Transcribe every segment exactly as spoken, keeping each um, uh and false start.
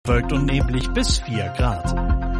Bewölkt und neblig bis vier Grad.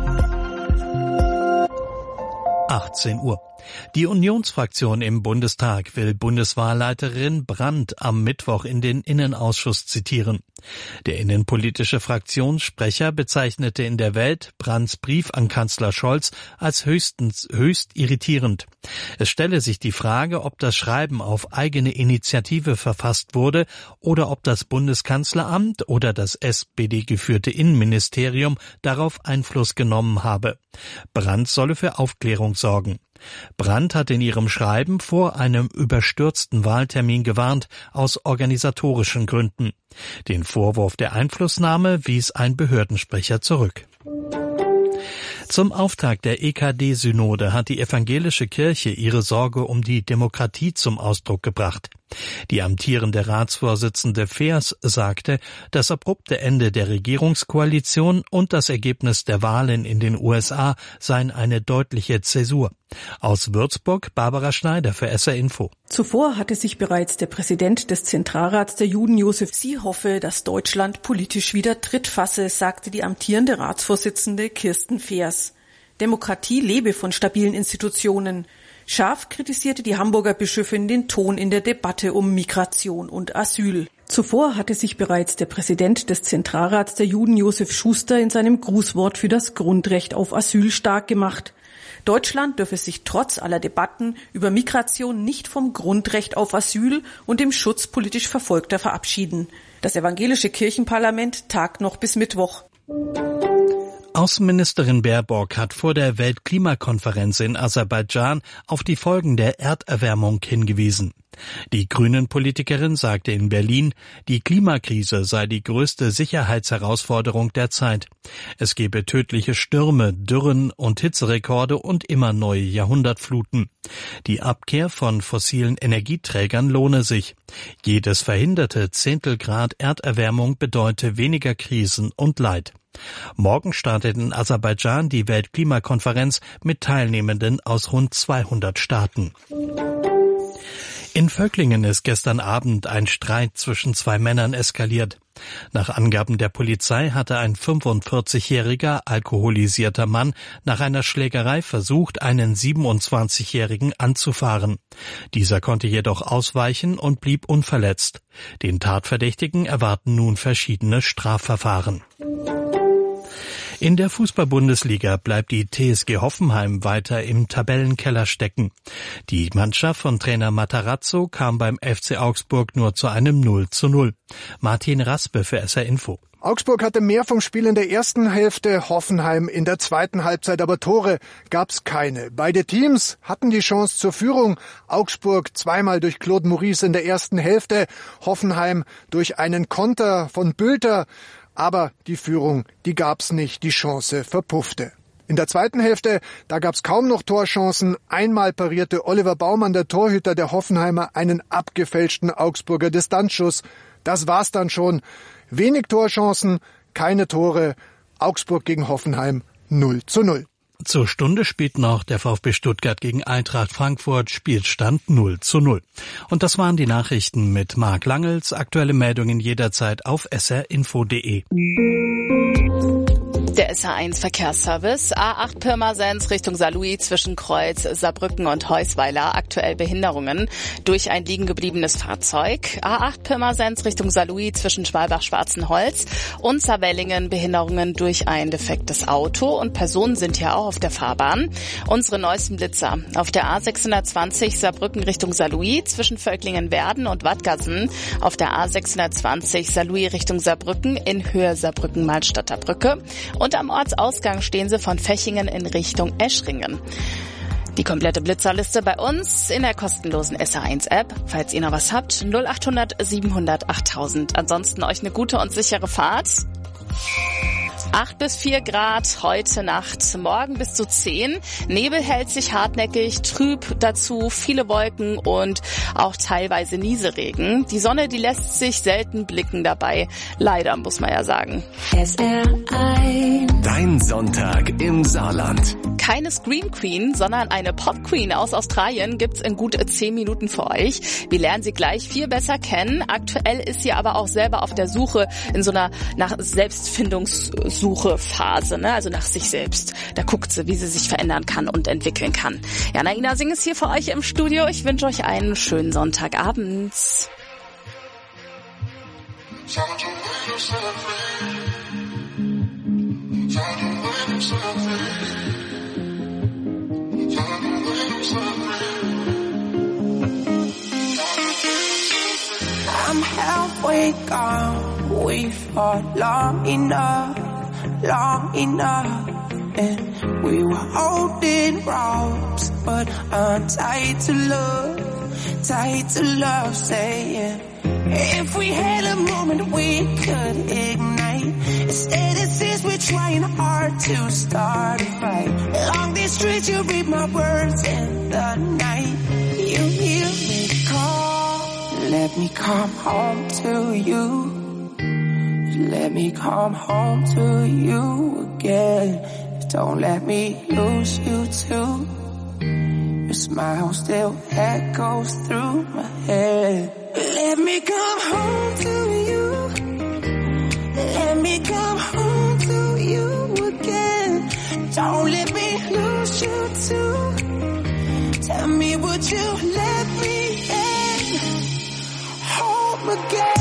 achtzehn Uhr. Die Unionsfraktion im Bundestag will Bundeswahlleiterin Brandt am Mittwoch in den Innenausschuss zitieren. Der innenpolitische Fraktionssprecher bezeichnete in der Welt Brandts Brief an Kanzler Scholz als höchstens höchst irritierend. Es stelle sich die Frage, ob das Schreiben auf eigene Initiative verfasst wurde oder ob das Bundeskanzleramt oder das S P D-geführte Innenministerium darauf Einfluss genommen habe. Brandt solle für Aufklärung sorgen. Brandt hat in ihrem Schreiben vor einem überstürzten Wahltermin gewarnt, aus organisatorischen Gründen. Den Vorwurf der Einflussnahme wies ein Behördensprecher zurück. Zum Auftakt der E K D-Synode hat die evangelische Kirche ihre Sorge um die Demokratie zum Ausdruck gebracht. Die amtierende Ratsvorsitzende Feers sagte, das abrupte Ende der Regierungskoalition und das Ergebnis der Wahlen in den U S A seien eine deutliche Zäsur. Aus Würzburg Barbara Schneider für S R Info. Zuvor hatte sich bereits der Präsident des Zentralrats der Juden, Josef, sie hoffe, dass Deutschland politisch wieder Tritt fasse, sagte die amtierende Ratsvorsitzende Kirsten Feers. Demokratie lebe von stabilen Institutionen. Scharf kritisierte die Hamburger Bischöfin den Ton in der Debatte um Migration und Asyl. Zuvor hatte sich bereits der Präsident des Zentralrats der Juden, Josef Schuster, in seinem Grußwort für das Grundrecht auf Asyl stark gemacht. Deutschland dürfe sich trotz aller Debatten über Migration nicht vom Grundrecht auf Asyl und dem Schutz politisch Verfolgter verabschieden. Das evangelische Kirchenparlament tagt noch bis Mittwoch. Außenministerin Baerbock hat vor der Weltklimakonferenz in Aserbaidschan auf die Folgen der Erderwärmung hingewiesen. Die Grünen-Politikerin sagte in Berlin, die Klimakrise sei die größte Sicherheitsherausforderung der Zeit. Es gebe tödliche Stürme, Dürren und Hitzerekorde und immer neue Jahrhundertfluten. Die Abkehr von fossilen Energieträgern lohne sich. Jedes verhinderte Zehntelgrad Erderwärmung bedeute weniger Krisen und Leid. Morgen startet in Aserbaidschan die Weltklimakonferenz mit Teilnehmenden aus rund zweihundert Staaten. In Völklingen ist gestern Abend ein Streit zwischen zwei Männern eskaliert. Nach Angaben der Polizei hatte ein fünfundvierzigjähriger alkoholisierter Mann nach einer Schlägerei versucht, einen siebenundzwanzigjährigen anzufahren. Dieser konnte jedoch ausweichen und blieb unverletzt. Den Tatverdächtigen erwarten nun verschiedene Strafverfahren. In der Fußball-Bundesliga bleibt die T S G Hoffenheim weiter im Tabellenkeller stecken. Die Mannschaft von Trainer Matarazzo kam beim F C Augsburg nur zu einem null zu null. Martin Raspe für S R Info. Augsburg hatte mehr vom Spiel in der ersten Hälfte, Hoffenheim in der zweiten Halbzeit, aber Tore gab's keine. Beide Teams hatten die Chance zur Führung. Augsburg zweimal durch Claude Maurice in der ersten Hälfte, Hoffenheim durch einen Konter von Bülter. Aber die Führung, die gab's nicht, die Chance verpuffte. In der zweiten Hälfte, da gab's kaum noch Torchancen. Einmal parierte Oliver Baumann, der Torhüter der Hoffenheimer, einen abgefälschten Augsburger Distanzschuss. Das war's dann schon. Wenig Torchancen, keine Tore. Augsburg gegen Hoffenheim null zu null. Zur Stunde spielt noch der VfB Stuttgart gegen Eintracht Frankfurt, Spielstand null zu null. Und das waren die Nachrichten mit Marc Langels. Aktuelle Meldungen jederzeit auf s r info punkt d e. Der S H eins Verkehrsservice. A acht Pirmasens Richtung Saarlouis zwischen Kreuz, Saarbrücken und Heusweiler. Aktuell Behinderungen durch ein liegen gebliebenes Fahrzeug. A acht Pirmasens Richtung Saarlouis zwischen Schwalbach-Schwarzenholz und Saarwellingen. Behinderungen durch ein defektes Auto. Und Personen sind hier auch auf der Fahrbahn. Unsere neuesten Blitzer. Auf der A sechshundertzwanzig Saarbrücken Richtung Saarlouis zwischen Völklingen-Werden und Wattgassen. Auf der A sechshundertzwanzig Saarlouis Richtung Saarbrücken in Höhe Saarbrücken-Malstadter Brücke. Und am Ortsausgang stehen sie von Fechingen in Richtung Eschringen. Die komplette Blitzerliste bei uns in der kostenlosen S H eins App. Falls ihr noch was habt, null acht hundert siebenhundert achttausend. Ansonsten euch eine gute und sichere Fahrt. acht bis vier Grad heute Nacht, morgen bis zu zehn. Nebel hält sich hartnäckig, trüb dazu, viele Wolken und auch teilweise Nieselregen. Die Sonne, die lässt sich selten blicken dabei. Leider, muss man ja sagen. S R eins. Dein Sonntag im Saarland. Keine Scream Queen, sondern eine Pop Queen aus Australien gibt's in gut zehn Minuten für euch. Wir lernen sie gleich viel besser kennen. Aktuell ist sie aber auch selber auf der Suche in so einer nach Selbstfindungssuche-Phase, ne? Also nach sich selbst. Da guckt sie, wie sie sich verändern kann und entwickeln kann. Ja, Naina Singh ist hier für euch im Studio. Ich wünsche euch einen schönen Sonntagabend. I'm halfway gone. We fought long enough, long enough, and we were holding ropes, but I'm tied to love, tied to love, saying if we had a moment we could ignite. Instead it seems we're trying hard to start a fight. Along these streets you read my words in the night. You hear me call, let me come home to you. Let me come home to you again. Don't let me lose you too. Your smile still echoes through my head. Let me come home to you. Let me come home to you again. Don't let me lose you too. Tell me, would you let me in? Home again.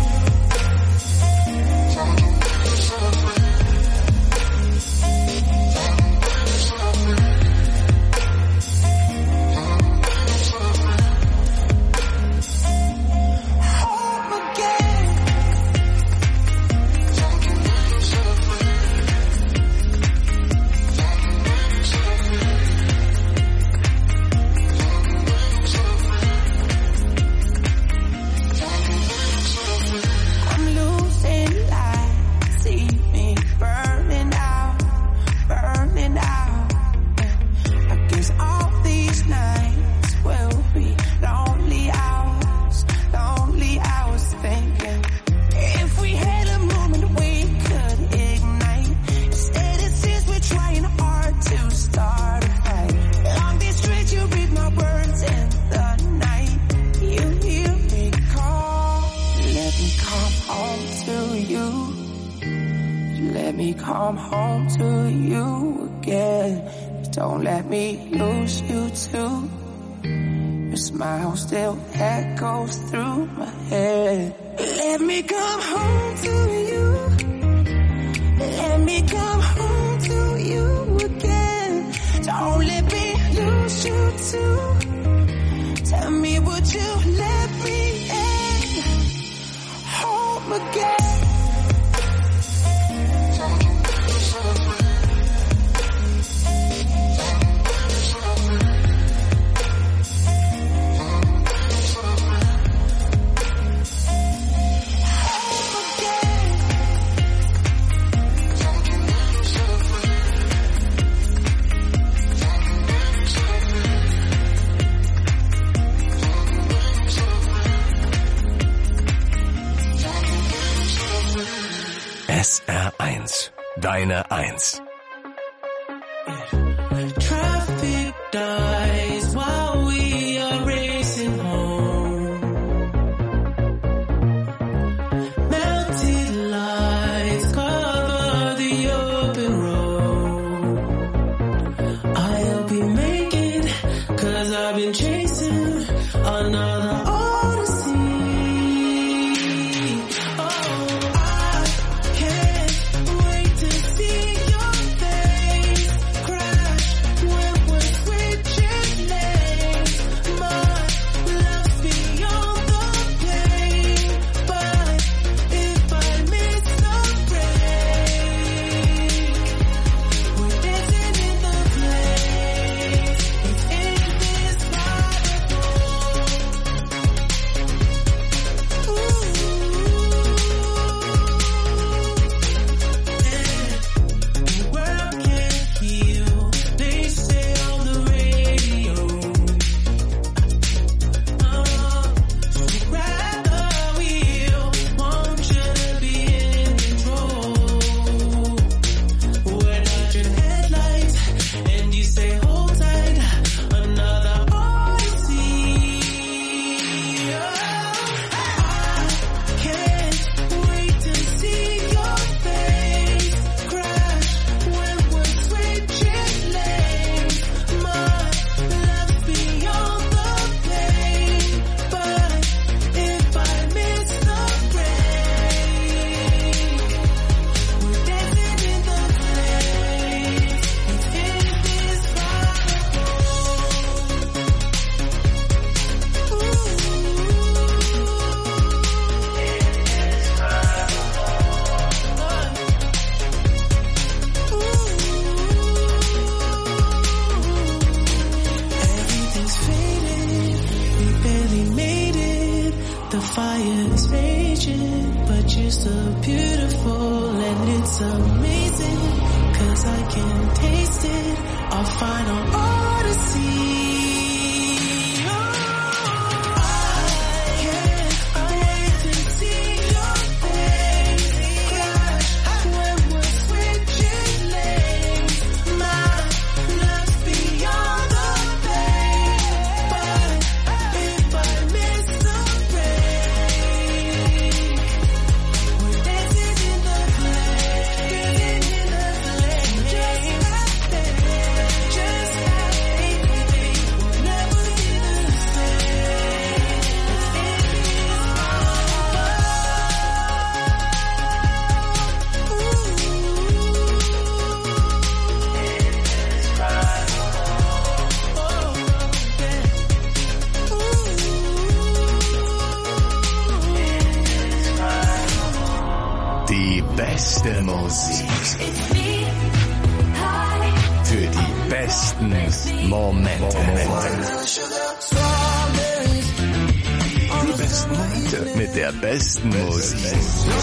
Come home to you again. Don't let me lose you too. Your smile still echoes through my head. Let me come home to you. Let me come home to you again. Don't let me lose you too. Tell me, would you let me in? Home again. S R eins, deine Eins. Traffic dies while we are racing home. Melted lights cover the open road. I'll be making, cause I've been chasing another odyssey. Oh, I can't wait to see your face crack. amazing, 'cause I can taste it. I'll find an odyssey. Die beste Musik für die besten Momente. Die besten Momente mit der besten Musik.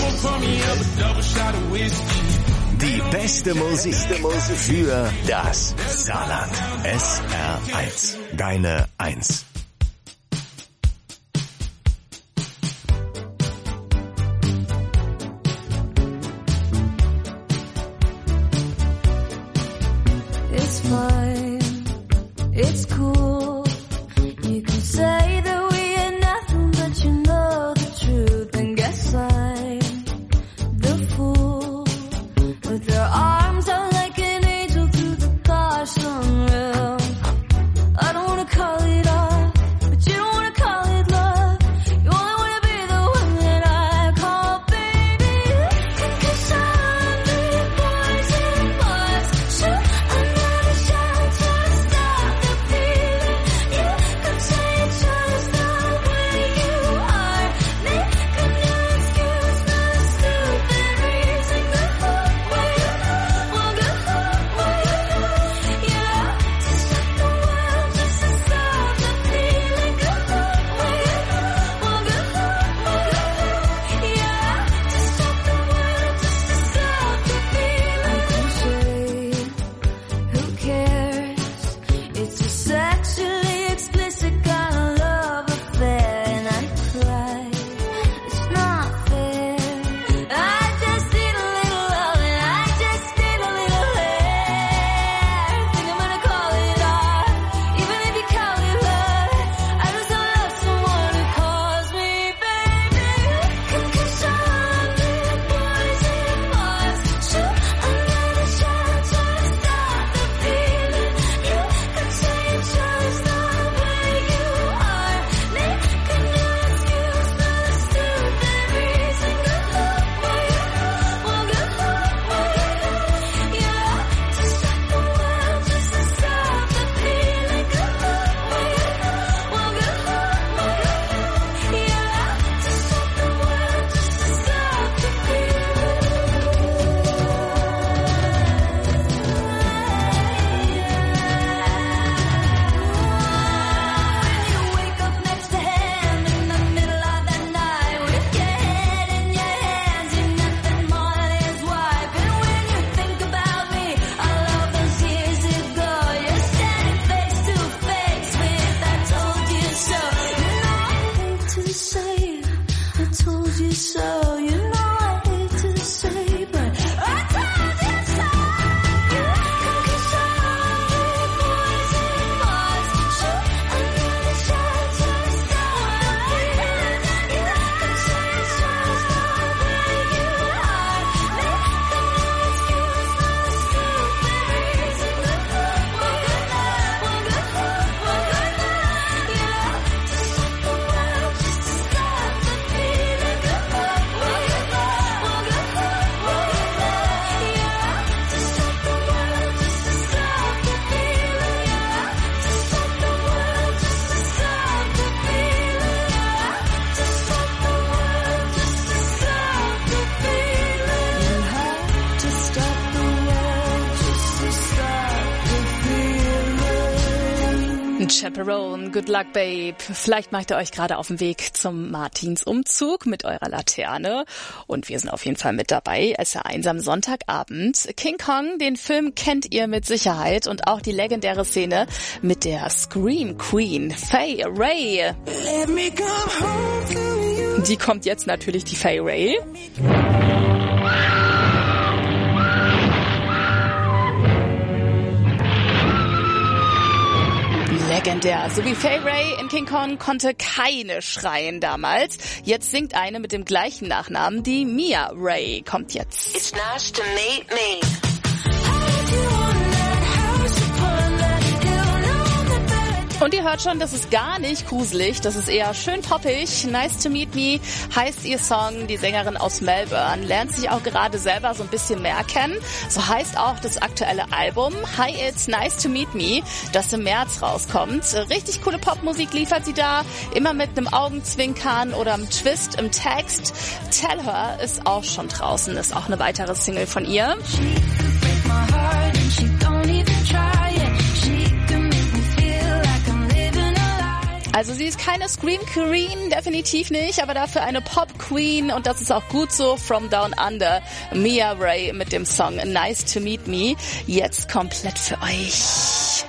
Die beste Musik für das Saarland. S R eins. Deine Eins. It's fine, it's cool. You can say that we are nothing, but you know the truth. And guess I'm the fool with your arms out like an angel through the gosh unreal. I don't wanna call it off, but you don't wanna call it love. You only wanna be the one that I call baby. 'Cause I'm the poison was shoot another shot. Chaperone, Good Luck Babe. Vielleicht macht ihr euch gerade auf den Weg zum Martinsumzug mit eurer Laterne. Und wir sind auf jeden Fall mit dabei. Es ist ja einsam Sonntagabend. King Kong, den Film kennt ihr mit Sicherheit. Und auch die legendäre Szene mit der Scream Queen, Fay Wray. Let me come home to you. Die kommt jetzt natürlich, die Fay Wray. Legendär. So wie Fay Wray in King Kong konnte keine schreien damals. Jetzt singt eine mit dem gleichen Nachnamen, die Mia Ray, kommt jetzt. It's nice to meet me. Und ihr hört schon, das ist gar nicht gruselig, das ist eher schön poppig. Nice to Meet Me heißt ihr Song. Die Sängerin aus Melbourne lernt sich auch gerade selber so ein bisschen mehr kennen. So heißt auch das aktuelle Album Hi, It's Nice to Meet Me, das im März rauskommt. Richtig coole Popmusik liefert sie da, immer mit einem Augenzwinkern oder einem Twist im Text. Tell Her ist auch schon draußen, ist auch eine weitere Single von ihr. Also sie ist keine Scream Queen, definitiv nicht, aber dafür eine Pop Queen und das ist auch gut so. From Down Under, Mia Ray mit dem Song Nice to Meet Me, jetzt komplett für euch.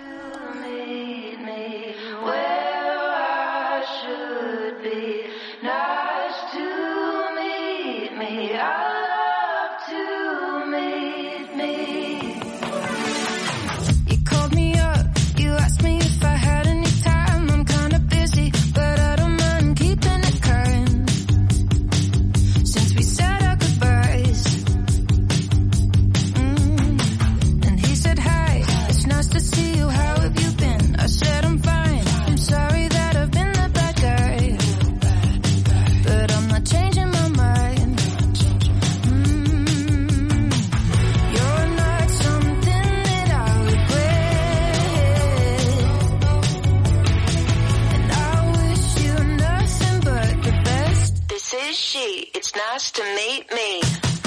It's nice to meet me.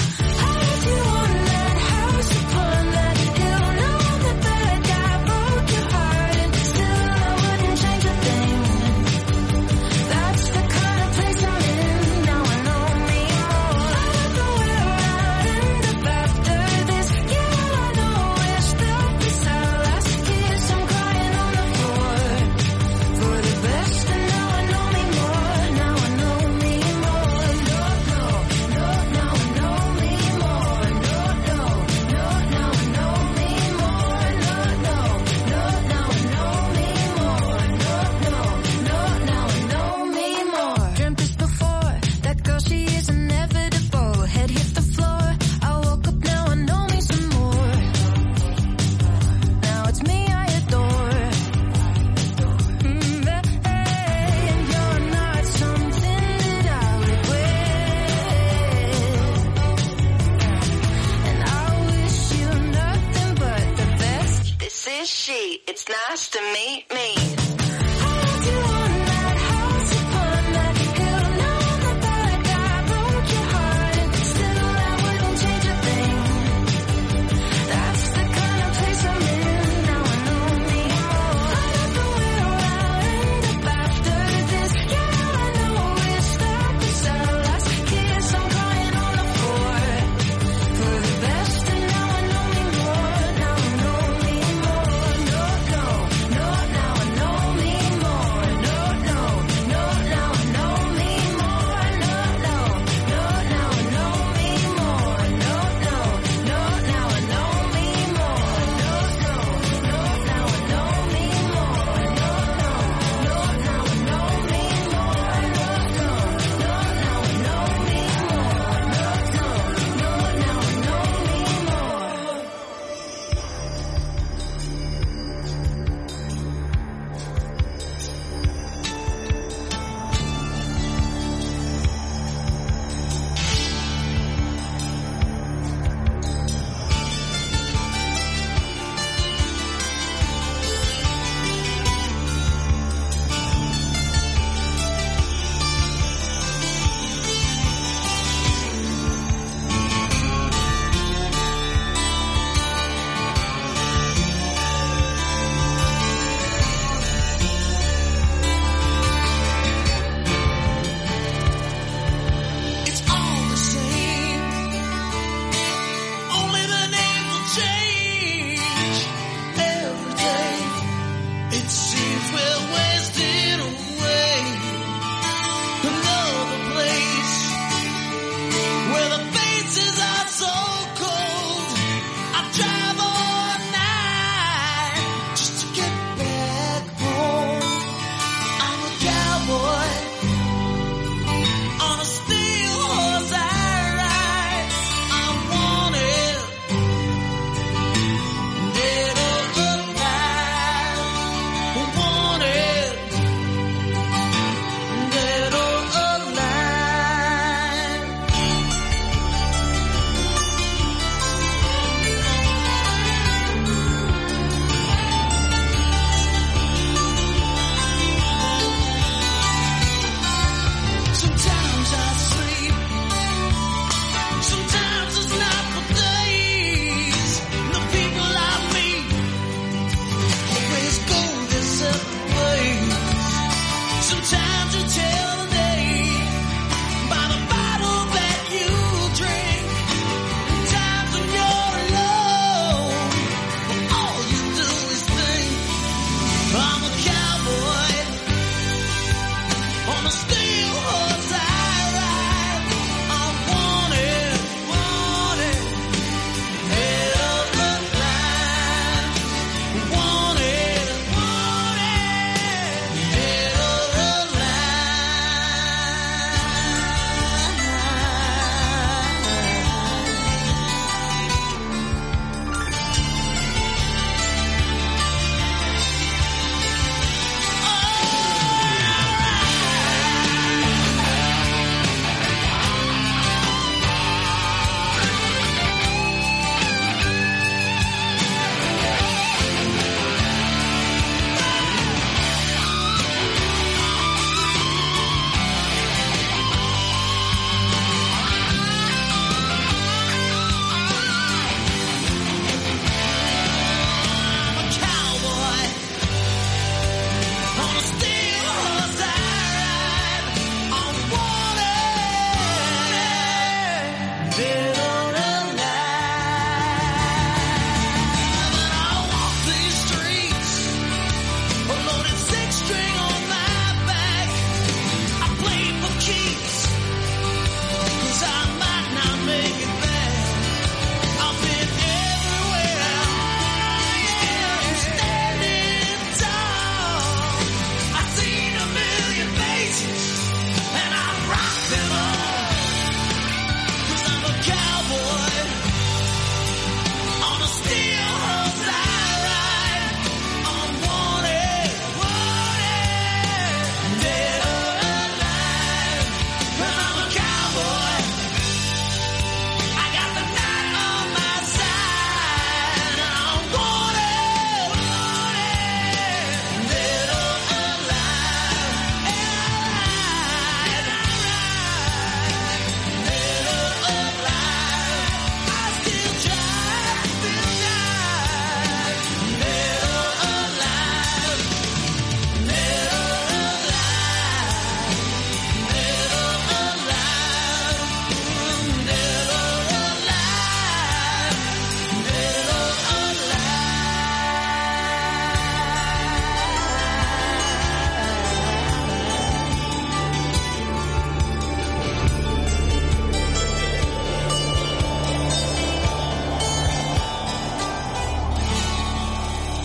It's nice to meet me. No,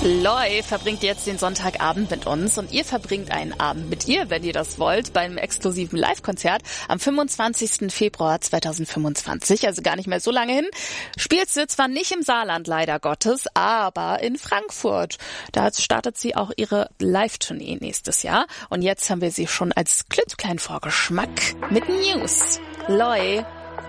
Loi verbringt jetzt den Sonntagabend mit uns und ihr verbringt einen Abend mit ihr, wenn ihr das wollt, beim exklusiven Live-Konzert am fünfundzwanzigsten Februar zweitausendfünfundzwanzig, also gar nicht mehr so lange hin. Spielt sie zwar nicht im Saarland, leider Gottes, aber in Frankfurt. Da startet sie auch ihre Live-Tournee nächstes Jahr und jetzt haben wir sie schon als klitzekleinen Vorgeschmack mit News. Loi.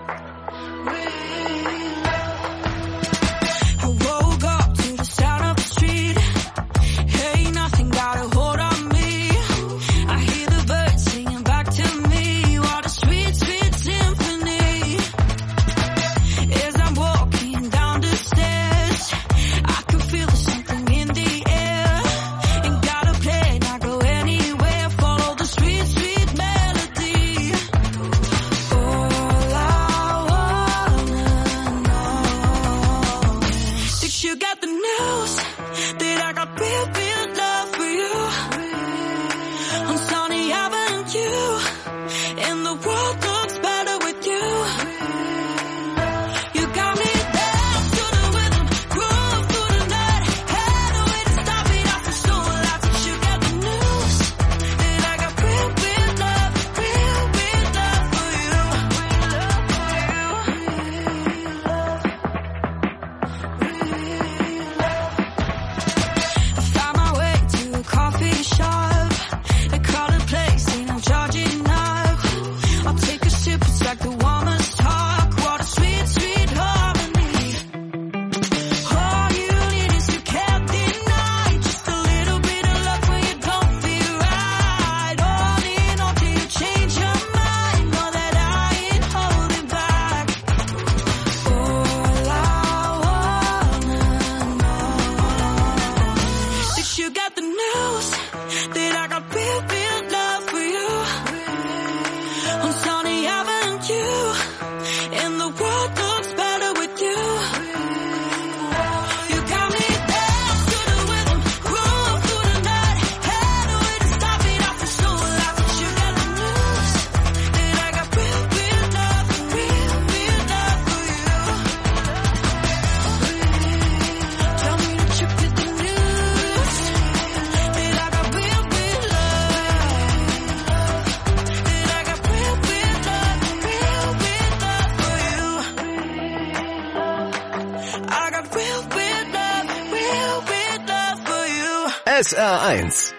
S R eins.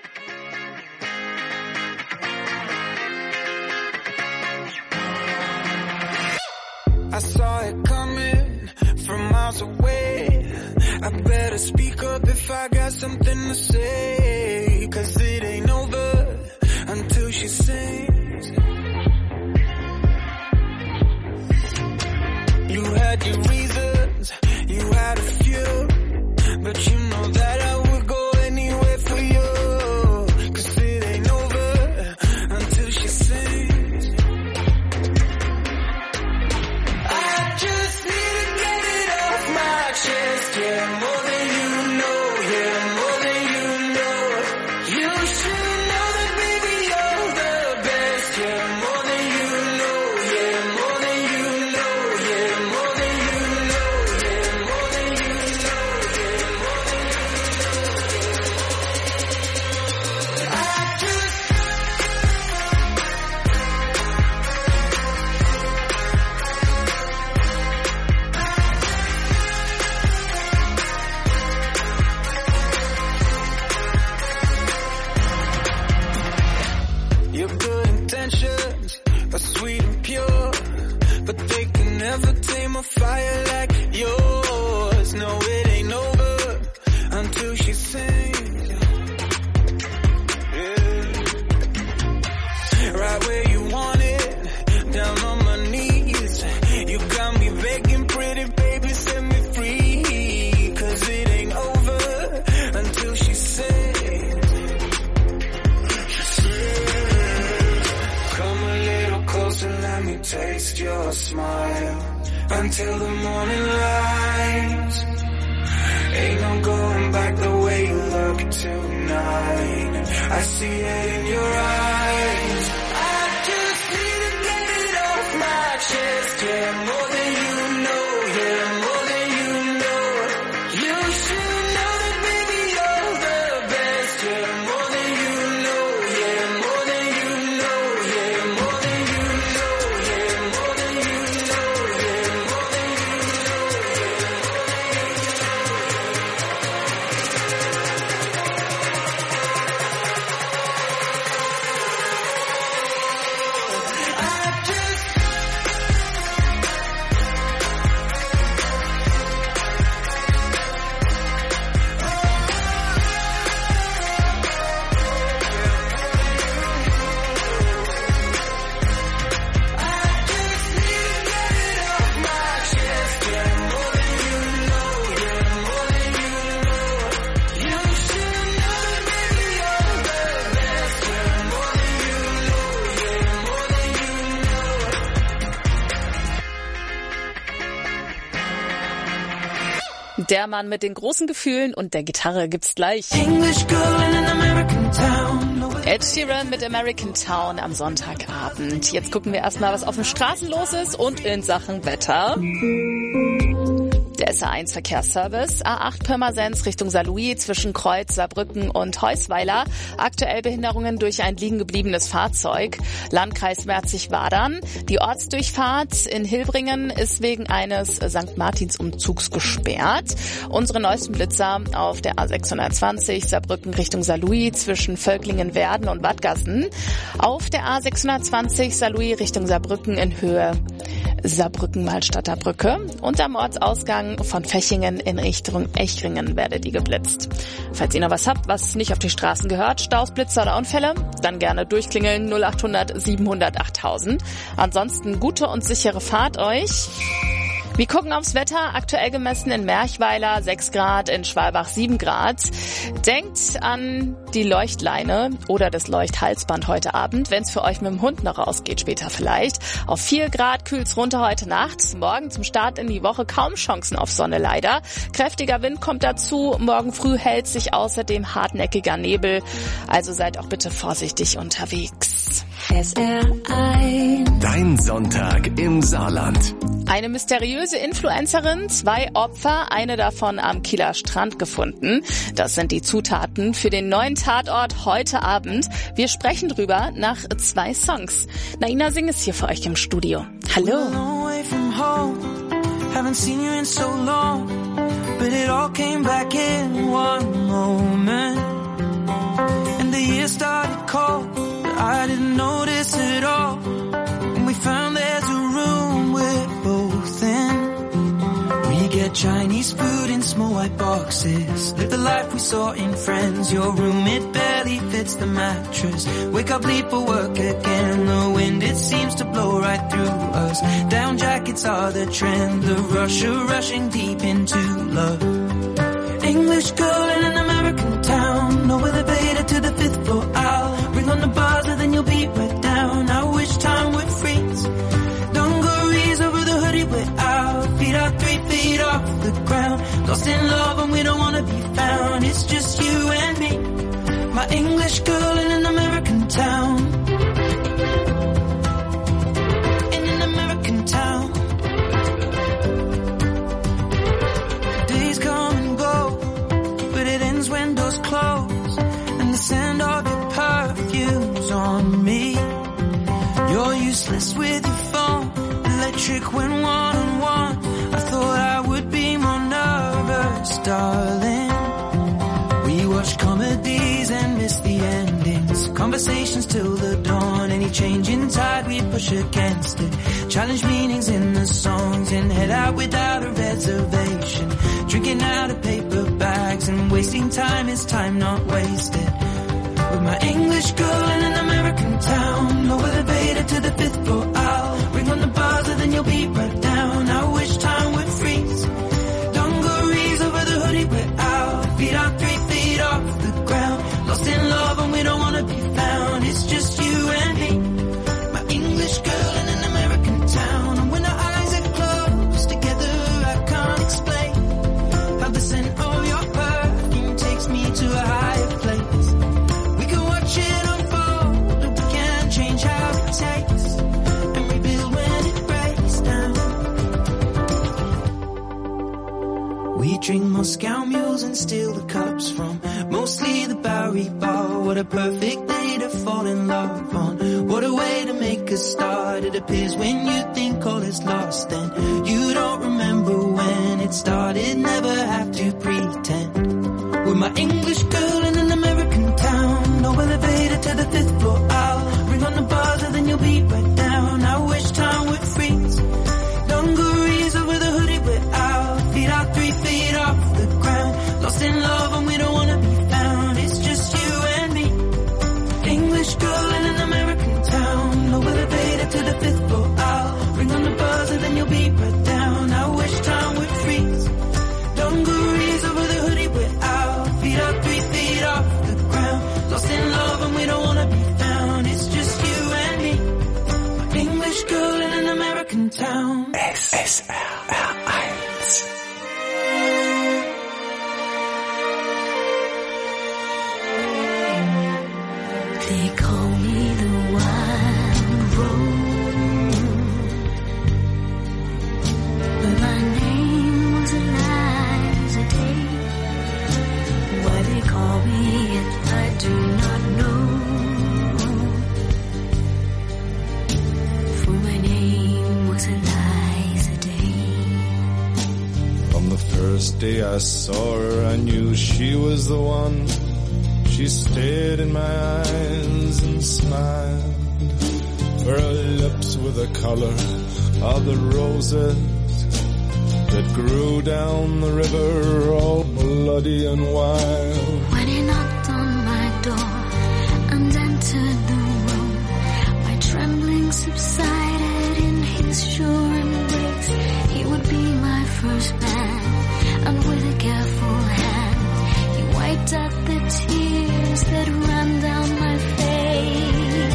I saw it coming from miles away. I better speak up if I got something to say. Cause it ain't over until she sings. You had your reasons, you had a few, but you know that I would go anywhere for you. Cause it ain't over until she sings. I just need to get it off my chest, yeah, more than you know, yeah, more than you know. You should know that baby you're the best, yeah, more than you know, yeah, more than you know, yeah, more than you know, yeah, more than you know, yeah, more than you know. I just Your good intentions are sweet and pure, but they can never tame a fire like yours. No, it ain't over until she sings. Yeah. Right where you want it, down on my knees. You got me begging, pretty baby, set me free. Cause it ain't over until she sings. Come a little closer, let me taste your smile until the morning light. Ain't no going back the way you look tonight. I see it in your eyes. I just need to get it off my chest, yeah, more than you know, yeah, more than you know. You should know that baby you're Der Mann mit den großen Gefühlen und der Gitarre gibt's gleich. English girl in an American town. Ed Sheeran mit American Town am Sonntagabend. Jetzt gucken wir erstmal, was auf den Straßen los ist und in Sachen Wetter. Der S A eins Verkehrsservice, A acht Pirmasens Richtung Saarlouis zwischen Kreuz, Saarbrücken und Heusweiler. Aktuell Behinderungen durch ein liegen gebliebenes Fahrzeug. Landkreis Merzig-Wadern. Die Ortsdurchfahrt in Hilbringen ist wegen eines Sankt Martins-Umzugs gesperrt. Unsere neuesten Blitzer auf der A sechshundertzwanzig Saarbrücken Richtung Saarlouis zwischen Völklingen-Werden und Wadgassen. Auf der A sechshundertzwanzig Saarlouis Richtung Saarbrücken in Höhe Saarbrücken-Malstadter Brücke und am Ortsausgang von Fechingen in Richtung Echringen werdet ihr geblitzt. Falls ihr noch was habt, was nicht auf die Straßen gehört, Staus, Blitzer oder Unfälle, dann gerne durchklingeln null acht hundert siebenhundert achttausend. Ansonsten gute und sichere Fahrt euch. Wir gucken aufs Wetter, aktuell gemessen in Merchweiler sechs Grad, in Schwalbach sieben Grad. Denkt an die Leuchtleine oder das Leuchthalsband heute Abend, wenn es für euch mit dem Hund noch rausgeht, später vielleicht. Auf vier Grad kühlt's runter heute Nacht. Morgen zum Start in die Woche kaum Chancen auf Sonne leider. Kräftiger Wind kommt dazu. Morgen früh hält sich außerdem hartnäckiger Nebel. Also seid auch bitte vorsichtig unterwegs. S R eins. Dein Sonntag im Saarland. Eine mysteriöse Influencerin, zwei Opfer, eine davon am Kieler Strand gefunden. Das sind die Zutaten für den neuen Tatort heute Abend. Wir sprechen drüber nach zwei Songs. Naina Singh ist hier für euch im Studio. Hallo. Haven't seen you in so long, but it all came back in one moment. And the year started cold, but I didn't notice it all. And we found there's a room we're both in. We get Chinese food in small white boxes. Live the life we saw in Friends. Your room, it barely fits the mattress. Wake up, leave for work again. The wind, it seems to blow right through us. Down jackets are the trend. The rush of rushing deep into love. English girl in an American town. No elevator to the fifth floor. I'll ring on the buzzer, then you'll be right down. I wish time would freeze. Dungarees over the hoodie, we're out. Feet are three feet off the ground. Lost in love and we don't wanna be found. It's just you and me. My English girl in an American town. In an American town. Days come and go, but it ends when doors close. And the scent of your perfume's on me. You're useless with your phone, electric when one-on-one. I thought I would be more nervous, darling. We watch comedies and miss the endings. Conversations till the dawn. Any change in tide, we push against it. Challenge meanings in the songs and head out without a reservation. Drinking out of paper bags and wasting time is time not wasted. With my English girl in an American town. No elevator to the fifth floor. I'll ring on the buzzer, then you'll be right down. I wish time would freeze. Dungarees over the hoodie, we're out. Feet are three feet off the ground. Lost in love and we don't wanna be found. It's just you and me. My English girl in an American town. And when our eyes are closed together, I can't explain how the scent of your perfume takes me to a higher place. We can watch it unfold, but we can't change how it tastes. And rebuild when it breaks down. We drink Moscow mules and steal the cups from mostly the Bowery Bar. What a perfect day to fall in love on. What a way to make a start. It appears when you think all is lost and you don't remember when it started. Never have to pretend. With my English girl in an American town. No elevator to the fifth floor. I'll ring on the buzzer, then you'll be right down. I wish time would freeze. Dungarees over the hoodie, we're out. Feet are three feet off the ground. Lost in love and we don't wanna be found. It's just you and me. English girl in an American town. No elevator to the fifth floor. I'll ring on the buzzer, then you'll be right down. I wish time would freeze. Dungarees over the hoodie, we're out. Feet are three feet off the ground. Lost in love and we don't wanna be found. It's just you and me. My English girl in an American town. S R eins. They call me the wild rose, but my name was Eliza Day. Why they call me it, I do not know, for my name was Eliza Day. On the first day I saw her, I knew she was the one. She stared in my eyes and smiled. Her lips were the color of the roses that grew down the river, all bloody and wild. When he knocked on my door and entered the room, my trembling subsided in his sure embrace. He would be my first man, and with a careful hand, he wiped out the tears that ran down my face.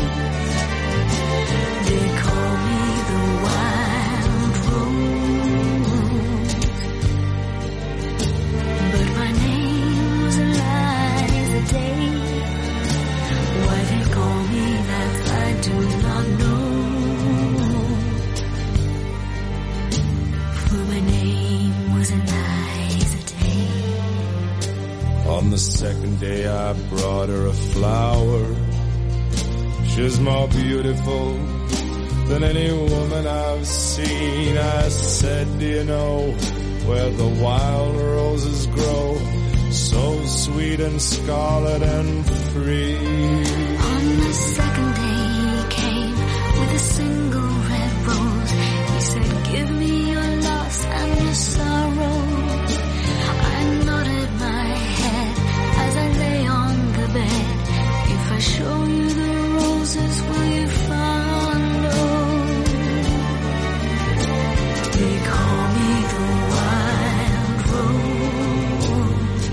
They call me the wild rose, but my name was Eliza Day. Why they call me that I do not know, for my name was Eliza Day. On the second day I brought her a flower. She's more beautiful than any woman I've seen. I said, do you know where the wild roses grow, so sweet and scarlet and free? On the second day he came with a single red rose. He said, give me your loss and your sorrow. I nodded my head as I lay on the bed. If I show you the roses, will you follow? They call me the wild rose,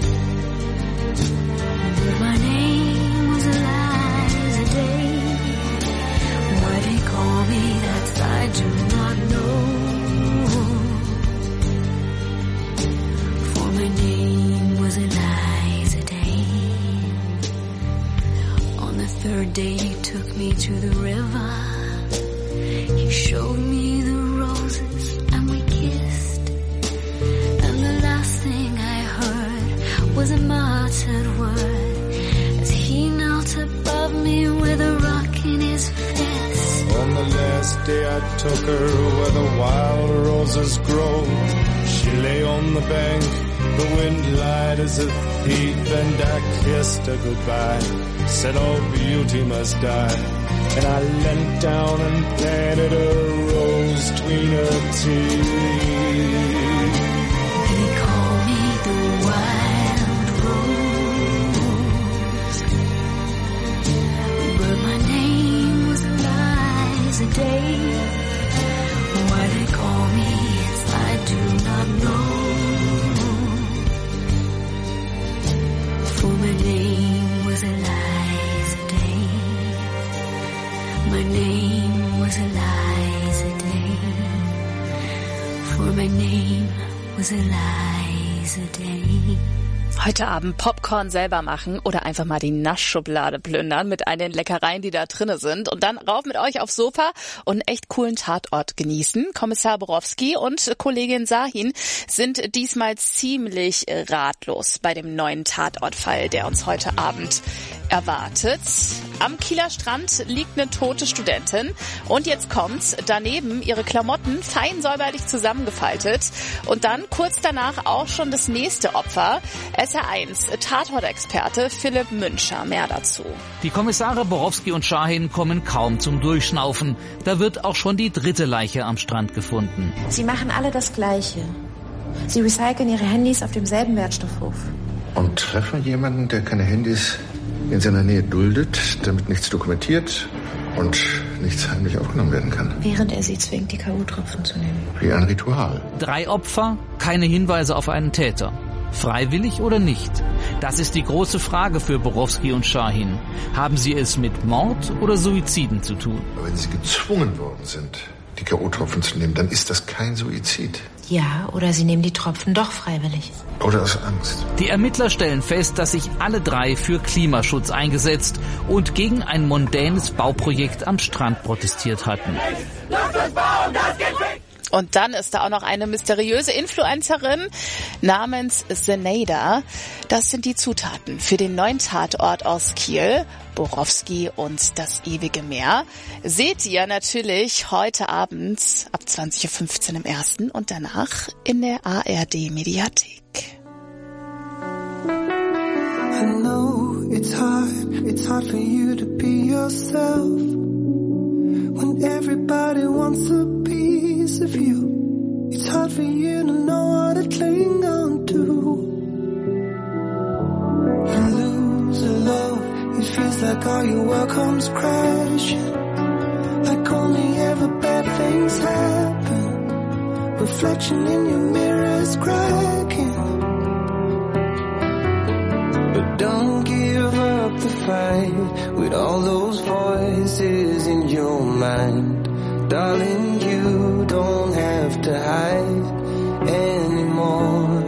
but my name was Eliza Day. Why they call me that I do not know, for my name was Eliza Day. On the third day he took me to the river. He showed me the roses and we kissed. And the last thing I heard was a muttered word as he knelt above me with a rock in his fist. On the last day I took her where the wild roses grow. She lay on the bank, the wind lied as a thief, and I kissed her goodbye, said all beauty must die. And I leant down and planted a rose between her teeth. They call me the wild rose, but my name was Eliza Day. Why they call me it, I do not know, for my name was Eliza Day. My name was Eliza Day, for my name was Eliza Day. Heute Abend Popcorn selber machen oder einfach mal die Naschschublade plündern mit all den Leckereien, die da drinne sind, und dann rauf mit euch aufs Sofa und einen echt coolen Tatort genießen. Kommissar Borowski und Kollegin Sahin sind diesmal ziemlich ratlos bei dem neuen Tatortfall, der uns heute Abend erwartet. Am Kieler Strand liegt eine tote Studentin und jetzt kommt's, daneben ihre Klamotten fein säuberlich zusammengefaltet und dann kurz danach auch schon das nächste Opfer. S R eins Tatortexperte Philipp Müncher, mehr dazu. Die Kommissare Borowski und Schahin kommen kaum zum Durchschnaufen. Da wird auch schon die dritte Leiche am Strand gefunden. Sie machen alle das Gleiche. Sie recyceln ihre Handys auf demselben Wertstoffhof. Und treffen jemanden, der keine Handys in seiner Nähe duldet, damit nichts dokumentiert und nichts heimlich aufgenommen werden kann. Während er sie zwingt, die K O-Tropfen zu nehmen. Wie ein Ritual. Drei Opfer, keine Hinweise auf einen Täter. Freiwillig oder nicht? Das ist die große Frage für Borowski und Schahin. Haben sie es mit Mord oder Suiziden zu tun? Aber wenn sie gezwungen worden sind, die K O-Tropfen zu nehmen, dann ist das kein Suizid. Ja, oder sie nehmen die Tropfen doch freiwillig. Oder aus Angst. Die Ermittler stellen fest, dass sich alle drei für Klimaschutz eingesetzt und gegen ein mondänes Bauprojekt am Strand protestiert hatten. Und dann ist da auch noch eine mysteriöse Influencerin namens Zenaida. Das sind die Zutaten für den neuen Tatort aus Kiel, Borowski und das ewige Meer. Seht ihr natürlich heute Abend ab zwanzig Uhr fünfzehn im Ersten und danach in der A R D-Mediathek. I know it's hard, it's hard for you to be yourself when everybody wants a piece of you. It's hard for you to know how to cling on to. You lose a love, it feels like all your world comes crashing, like only ever bad things happen. Reflection in your mirror is cracking. But don't give up the fight with all those voices in your mind. Darling, you don't have to hide anymore.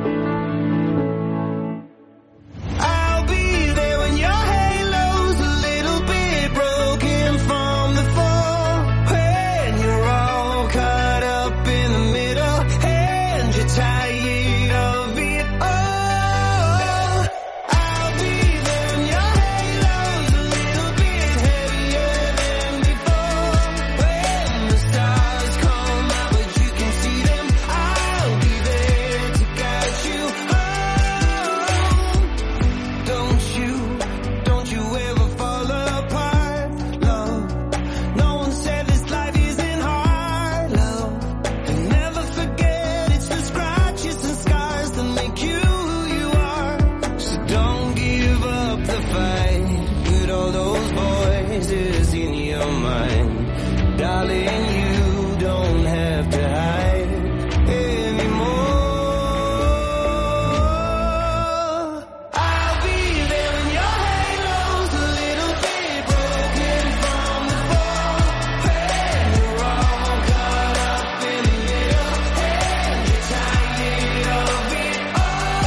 I'll be there when your halo's a little bit broken from the fall, when you're all caught up in the middle and you're tired of it all. I'll be there when your halo's a little bit heavier than before, when the stars come out but you can see them. I'll be there to guide you home. Don't you, don't you ever fall apart, love. No one said this life isn't hard, love. And never forget it's the scratches and scars that make you who you are. So don't give up the fight with all those voices in your mind. Darling, you don't have to hide anymore. I'll be there when your halo's a little bit broken from the fall, when you're all caught up in the middle and you're tired of it all.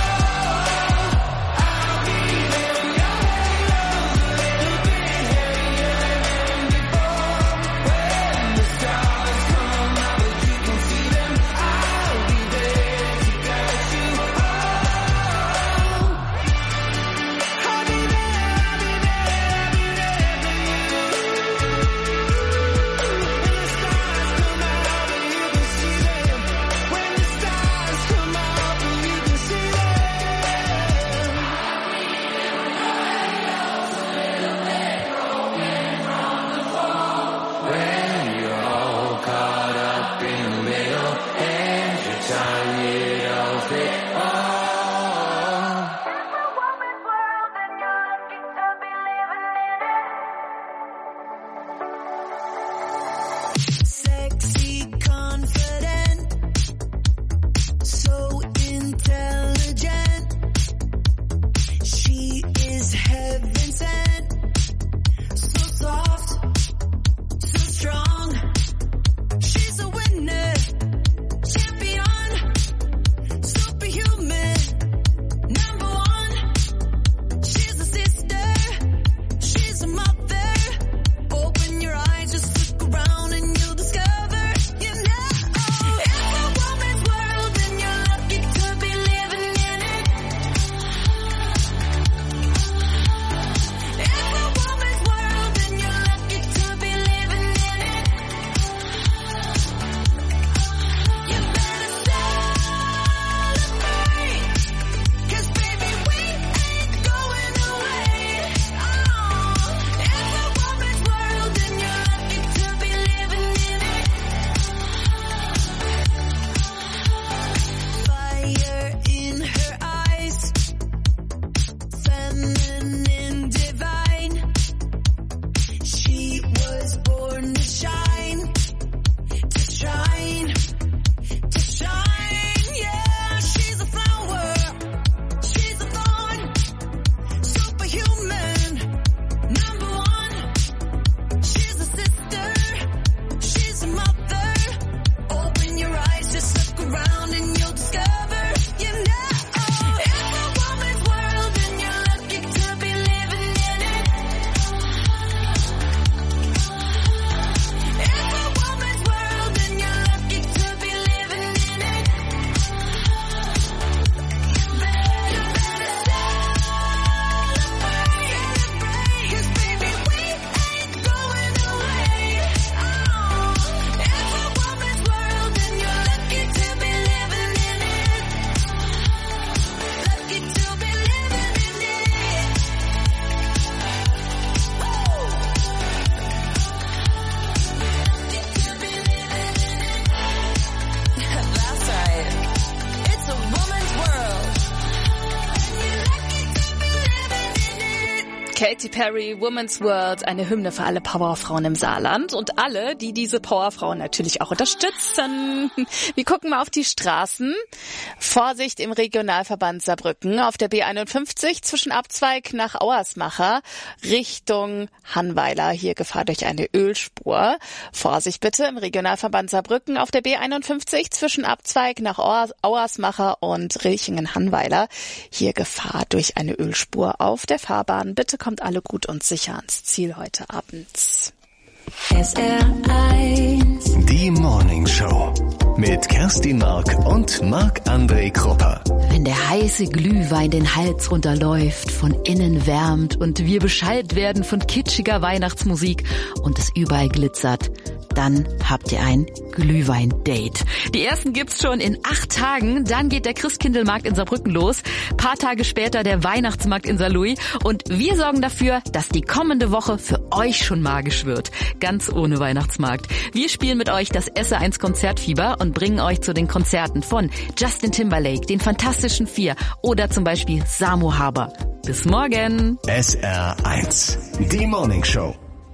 Katy Perry, Woman's World, eine Hymne für alle Powerfrauen im Saarland und alle, die diese Powerfrauen natürlich auch unterstützen. Wir gucken mal auf die Straßen. Vorsicht im Regionalverband Saarbrücken auf der B einundfünfzig zwischen Abzweig nach Auersmacher Richtung Hannweiler. Hier Gefahr durch eine Ölspur. Vorsicht bitte im Regionalverband Saarbrücken auf der B einundfünfzig zwischen Abzweig nach Auersmacher und Rilchingen-Hannweiler. Hier Gefahr durch eine Ölspur auf der Fahrbahn. Bitte kommt alle gut und sicher ans Ziel heute Abend. S R eins. Die Morning Show mit Kerstin Mark und Marc-André Krupper. Wenn der heiße Glühwein den Hals runterläuft, von innen wärmt und wir beschallt werden von kitschiger Weihnachtsmusik und es überall glitzert, dann habt ihr ein Glühwein-Date. Die ersten gibt's schon in acht Tagen. Dann geht der Christkindlmarkt in Saarbrücken los. Paar Tage später der Weihnachtsmarkt in Saarlouis. Und wir sorgen dafür, dass die kommende Woche für euch schon magisch wird. Ganz ohne Weihnachtsmarkt. Wir spielen mit euch das S R eins Konzertfieber und bringen euch zu den Konzerten von Justin Timberlake, den Fantastischen Vier oder zum Beispiel Samu Haber. Bis morgen. S R eins. Die Morning Show.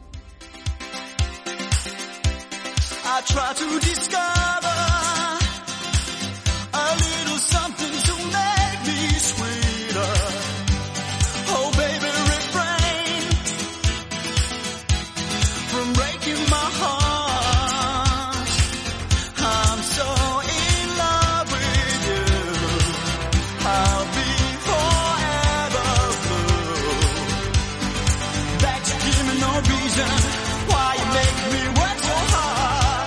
I try to discover a little something to make me sweeter. Oh baby, refrain from breaking my heart. I'm so in love with you. I'll be forever blue. That you give me no reason why you make me work so hard.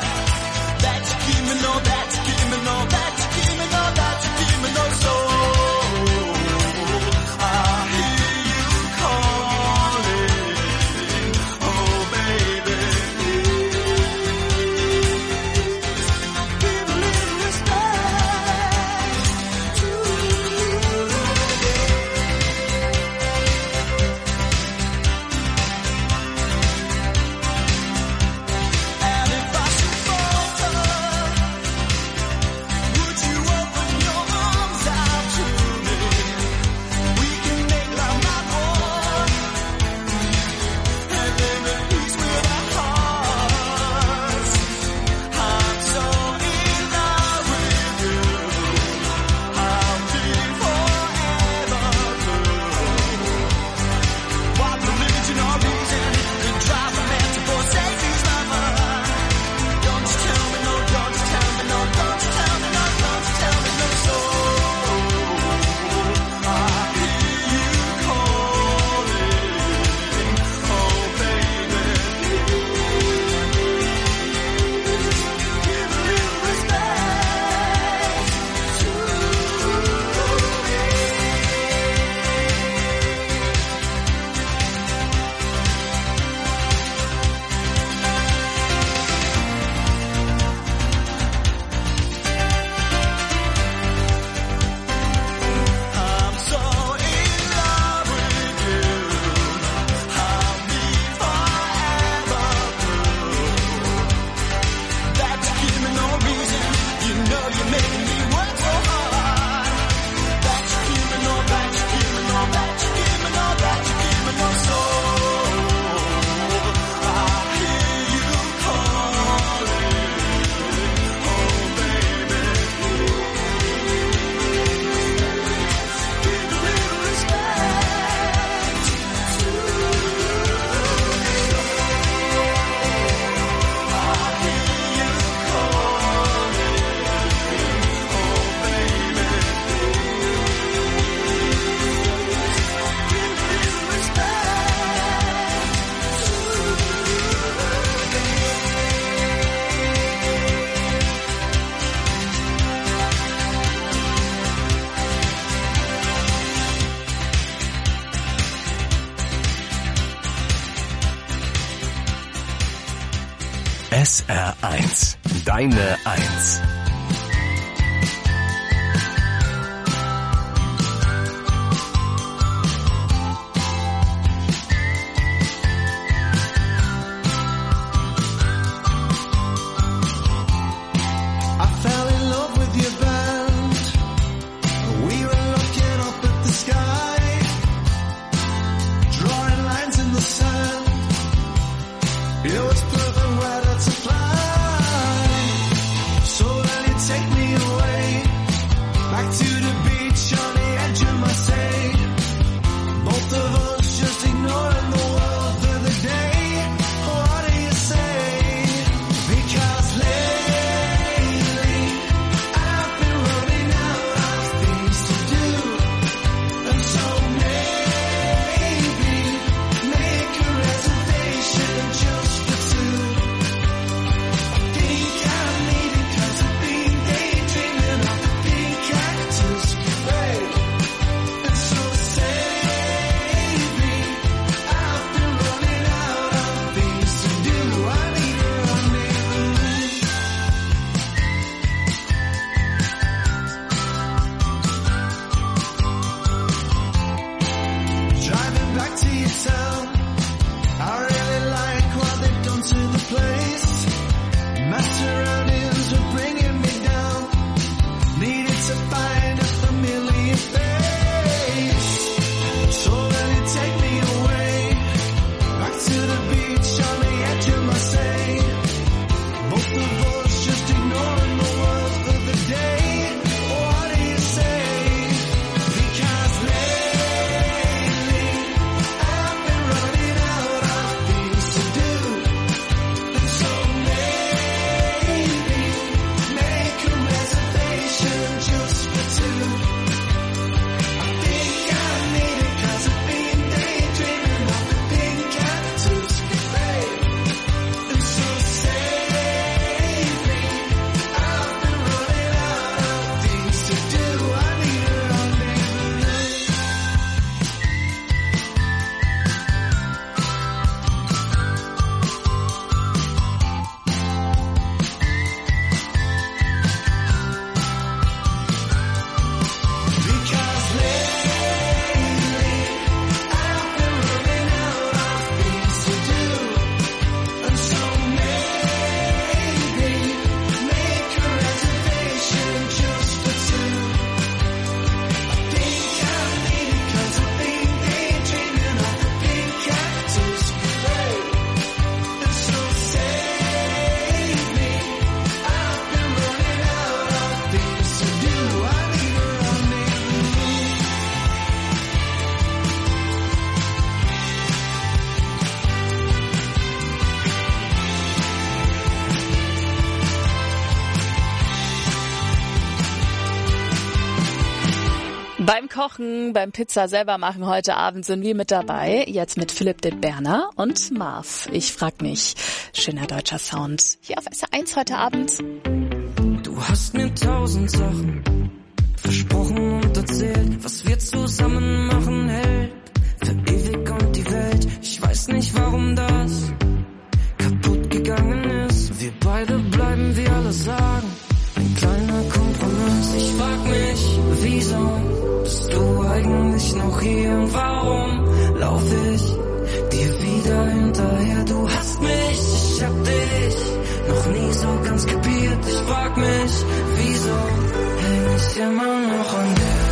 S R eins. Deine Eins. Drawing Beim Kochen, beim Pizza selber machen heute Abend sind wir mit dabei. Jetzt mit Philipp de Berner und Marv. Ich frag mich, schöner deutscher Sound. Hier auf S R eins heute Abend. Du hast mir tausend Sachen versprochen und erzählt, was wir zusammen machen hält. Für ewig und die Welt. Ich weiß nicht, warum das kaputt gegangen ist. Wir beide bleiben, wie alle sagen. Ein kleiner Kompromiss. Ich frag mich, wieso bist du eigentlich noch hier und warum lauf ich dir wieder hinterher? Du hast mich, ich hab dich noch nie so ganz kapiert. Ich frag mich, wieso häng ich immer noch an dir?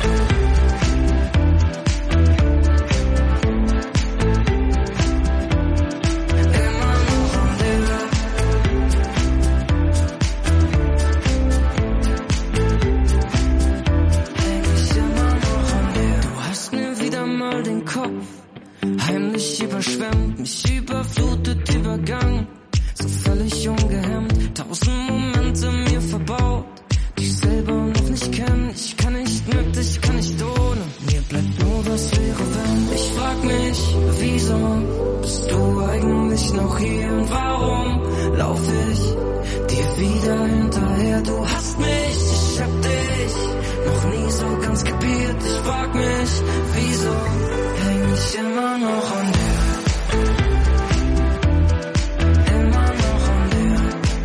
Heimlich überschwemmt, mich überflutet, übergangen, so völlig ungehemmt, tausend Momente mir verbaut, die ich selber noch nicht kenn. Ich kann nicht mit, ich kann nicht ohne, mir bleibt nur was wäre wenn. Ich frag mich, wieso bist du eigentlich noch hier und warum lauf ich dir wieder hinterher? Du hast mich, ich hab dich noch nie so ganz kapiert. Ich frag mich, wieso häng ich immer noch an dir? Immer noch an dir.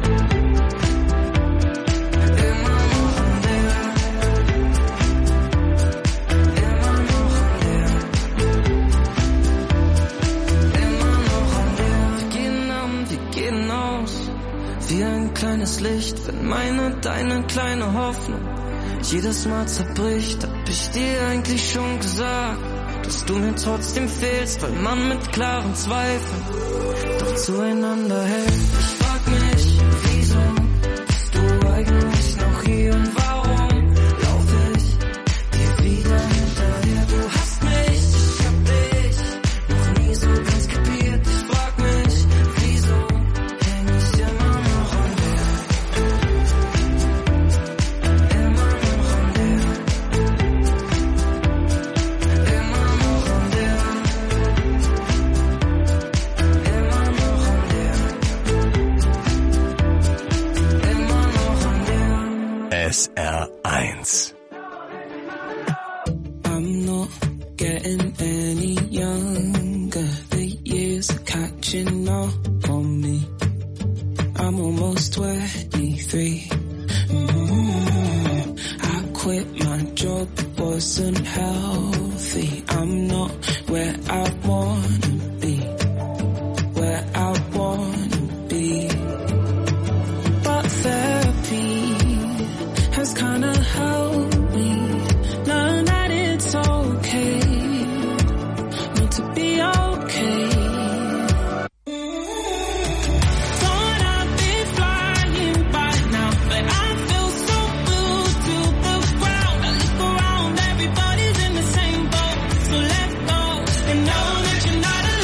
Immer noch an dir. Immer noch an dir. Immer noch an dir. Wir gehen an, wir gehen aus, wie ein kleines Licht, wenn meine, deine kleine Hoffnung jedes Mal zerbricht. Hab ich dir eigentlich schon gesagt, dass du mir trotzdem fehlst, weil man mit klaren Zweifeln doch zueinander hält. Ich frag mich, wieso bist du eigentlich noch hier und warum lauf ich dir wieder hinterher? Du hast mich, ich hab dich noch nie so ganz kapiert. Ich frag mich, wieso häng ich immer noch an dir? Immer noch an dir. Immer noch an dir. Immer noch an dir. Immer noch an dir. S R eins. I'm not getting any younger. The years are catching up on me. I'm almost twenty-three. Mm-hmm. I quit my job, it wasn't healthy. I'm not where I wanna be. Where I wanna be. But therapy has kinda helped me learn that it's okay not to be okay. Thought I'd be flying by now, but I feel so glued to the ground. I look around, everybody's in the same boat, so let go and know that you're not alone.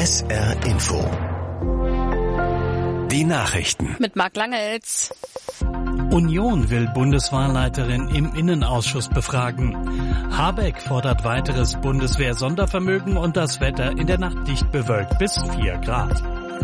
S R Info. Die Nachrichten. Mit Marc Langels. Union will Bundeswahlleiterin im Innenausschuss befragen. Habeck fordert weiteres Bundeswehr-Sondervermögen und das Wetter in der Nacht dicht bewölkt bis vier Grad.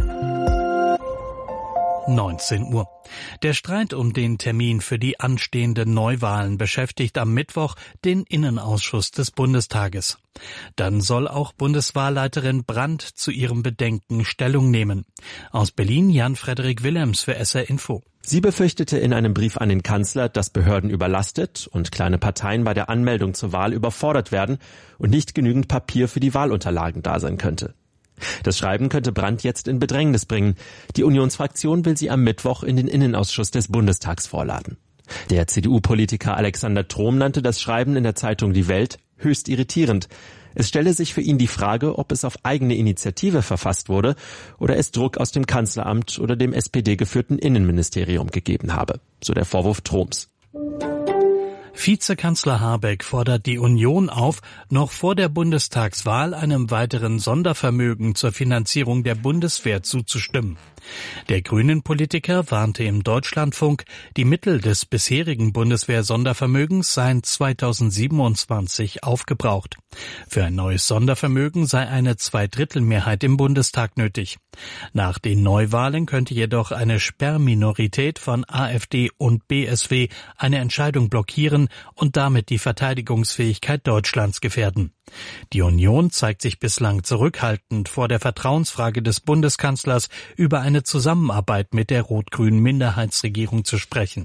neunzehn Uhr. Der Streit um den Termin für die anstehenden Neuwahlen beschäftigt am Mittwoch den Innenausschuss des Bundestages. Dann soll auch Bundeswahlleiterin Brandt zu ihrem Bedenken Stellung nehmen. Aus Berlin Jan-Frederik Willems für S R Info. Sie befürchtete in einem Brief an den Kanzler, dass Behörden überlastet und kleine Parteien bei der Anmeldung zur Wahl überfordert werden und nicht genügend Papier für die Wahlunterlagen da sein könnte. Das Schreiben könnte Brandt jetzt in Bedrängnis bringen. Die Unionsfraktion will sie am Mittwoch in den Innenausschuss des Bundestags vorladen. Der C D U-Politiker Alexander Trom nannte das Schreiben in der Zeitung Die Welt höchst irritierend. Es stelle sich für ihn die Frage, ob es auf eigene Initiative verfasst wurde oder es Druck aus dem Kanzleramt oder dem S P D-geführten Innenministerium gegeben habe, so der Vorwurf Troms. Vizekanzler Habeck fordert die Union auf, noch vor der Bundestagswahl einem weiteren Sondervermögen zur Finanzierung der Bundeswehr zuzustimmen. Der Grünen-Politiker warnte im Deutschlandfunk, die Mittel des bisherigen Bundeswehr-Sondervermögens seien zweitausendsiebenundzwanzig aufgebraucht. Für ein neues Sondervermögen sei eine Zweidrittelmehrheit im Bundestag nötig. Nach den Neuwahlen könnte jedoch eine Sperrminorität von AfD und B S W eine Entscheidung blockieren und damit die Verteidigungsfähigkeit Deutschlands gefährden. Die Union zeigt sich bislang zurückhaltend vor der Vertrauensfrage des Bundeskanzlers, über eine Zusammenarbeit mit der rot-grünen Minderheitsregierung zu sprechen.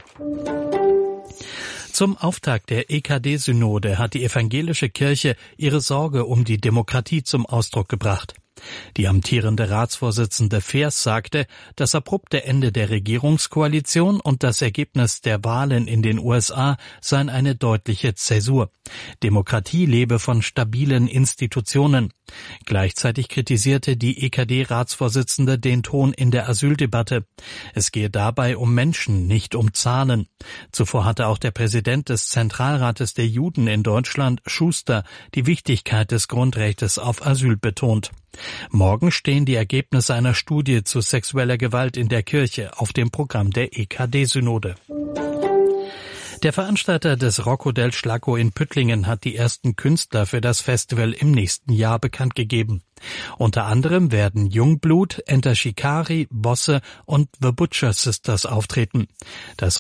Zum Auftakt der E K D-Synode hat die evangelische Kirche ihre Sorge um die Demokratie zum Ausdruck gebracht. Die amtierende Ratsvorsitzende Feers sagte, das abrupte Ende der Regierungskoalition und das Ergebnis der Wahlen in den U S A seien eine deutliche Zäsur. Demokratie lebe von stabilen Institutionen. Gleichzeitig kritisierte die E K D-Ratsvorsitzende den Ton in der Asyldebatte. Es gehe dabei um Menschen, nicht um Zahlen. Zuvor hatte auch der Präsident des Zentralrates der Juden in Deutschland, Schuster, die Wichtigkeit des Grundrechtes auf Asyl betont. Morgen stehen die Ergebnisse einer Studie zu sexueller Gewalt in der Kirche auf dem Programm der E K D-Synode. Der Veranstalter des Rocco del Schlacco in Püttlingen hat die ersten Künstler für das Festival im nächsten Jahr bekannt gegeben. Unter anderem werden Jungblut, Enter Shikari, Bosse und The Butcher Sisters auftreten. Das